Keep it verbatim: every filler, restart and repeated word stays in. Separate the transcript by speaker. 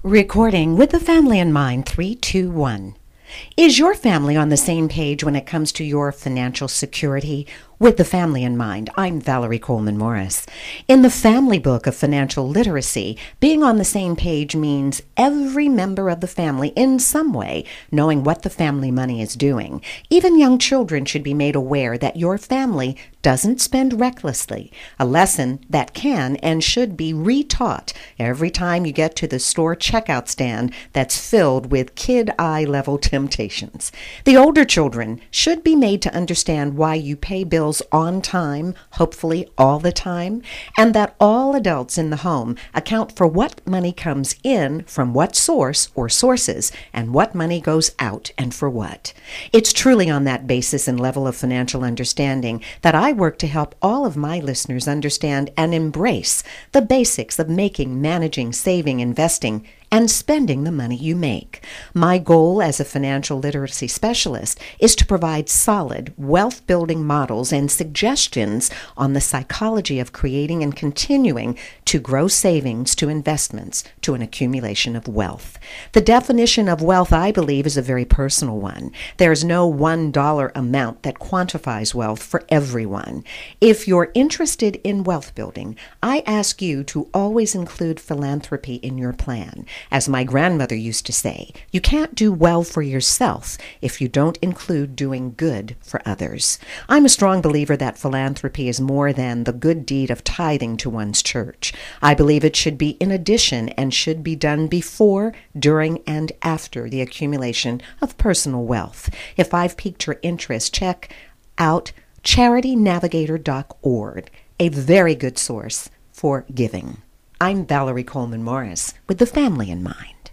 Speaker 1: Recording with the family in mind, three, two, one. Is your family on the same page when it comes to your financial security? With the family in mind, I'm Valerie Coleman Morris. In the Family Book of Financial Literacy, being on the same page means every member of the family in some way knowing what the family money is doing. Even young children should be made aware that your family doesn't spend recklessly, a lesson that can and should be retaught every time you get to the store checkout stand that's filled with kid eye level temptations. The older children should be made to understand why you pay bills on time, hopefully all the time, and that all adults in the home account for what money comes in from what source or sources and what money goes out and for what. It's truly on that basis and level of financial understanding that I work to help all of my listeners understand and embrace the basics of making, managing, saving, investing, and spending the money you make. My goal as a financial literacy specialist is to provide solid, wealth-building models and suggestions on the psychology of creating and continuing to grow savings to investments to an accumulation of wealth. The definition of wealth, I believe, is a very personal one. There's no one dollar amount that quantifies wealth for everyone. If you're interested in wealth building, I ask you to always include philanthropy in your plan. As my grandmother used to say, you can't do well for yourself if you don't include doing good for others. I'm a strong believer that philanthropy is more than the good deed of tithing to one's church. I believe it should be in addition and should be done before, during, and after the accumulation of personal wealth. If I've piqued your interest, check out charity navigator dot org, a very good source for giving. I'm Valerie Coleman Morris with the family in mind.